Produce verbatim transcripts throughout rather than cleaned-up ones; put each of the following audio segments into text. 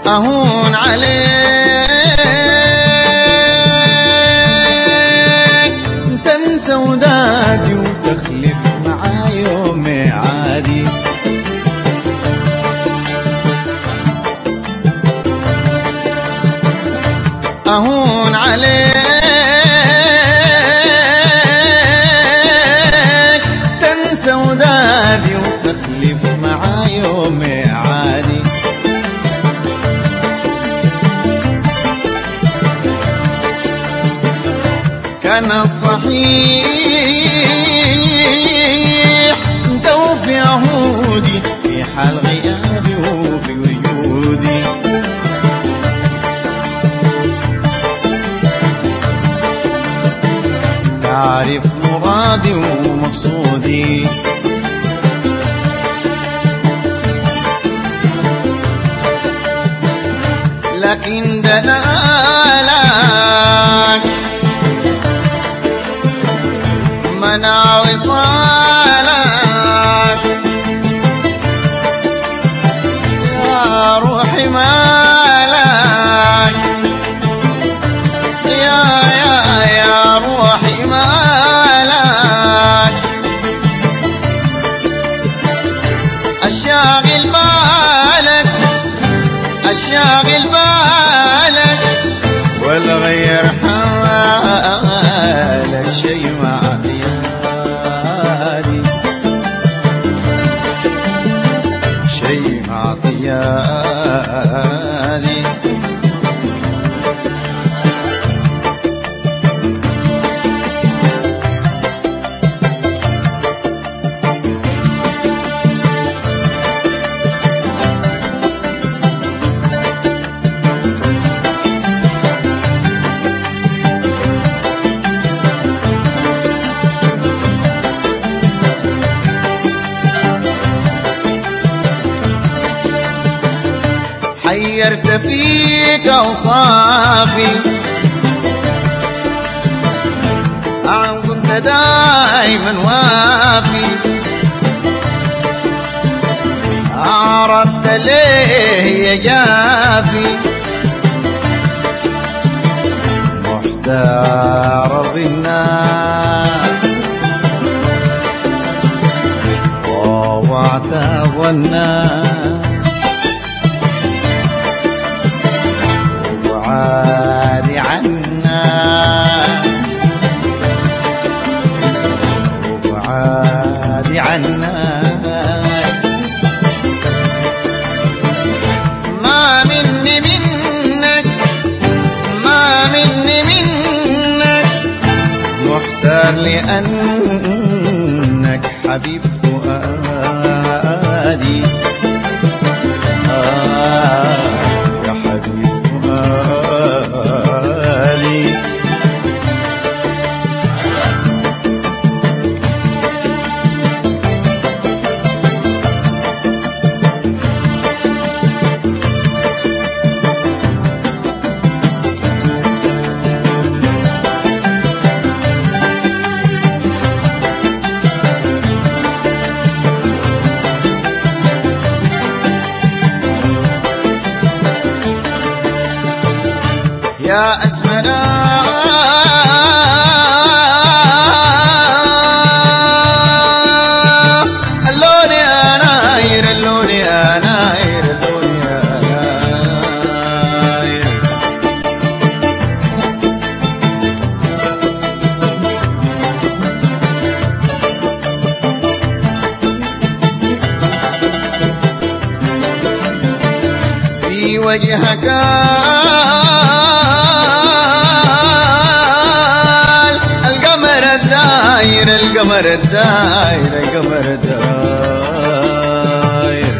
أهون عليك تنسى ودادي وتخلف معاي يومي عادي. أهون عليك تنسى ودادي وتخلف معاي يومي عادي. كان الصحيح انت وفي عهودي في حال غيابي وفي وجودي. تعرف مرادي ومقصودي لكن دلالك منع وصالك يا روحي مالك يا يا يا روحي مالك. الشاغل بالك الشاغل بالك ولا غير حالك شي ما عطياني شي ما عطياني. حيرت فيك أوصافي عن كنت دايما وافي. عرضت ليه يا جافي محتار بالناس طوعت الظنات وعادي عنا وعادي عنا. ما مني منك ما مني منك محتار لأنك حبيب فؤادي. آه يا حبيب فؤادي. يا أسمرا اللون يا ناير اللون يا ناير اللون يا ناير. في وجهك القمر الداير القمر الداير.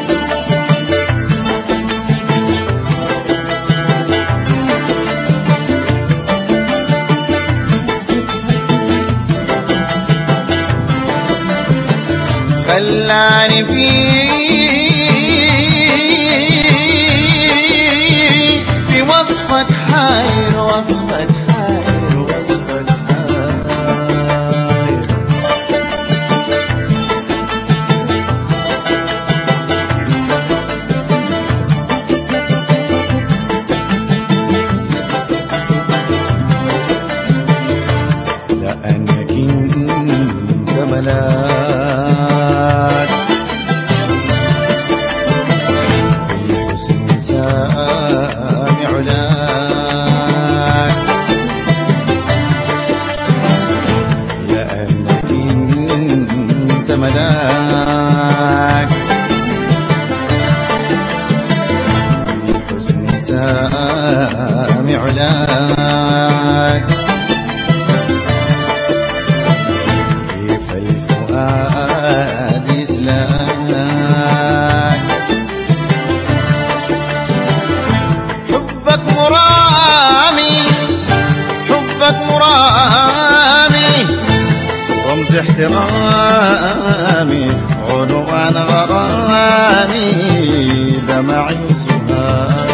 خلاني في في وصفك حاير وصفك حاير وصفك حبك مرامي حبك مرامي رمز احترامي عنوان غرامي دمعي وسهامي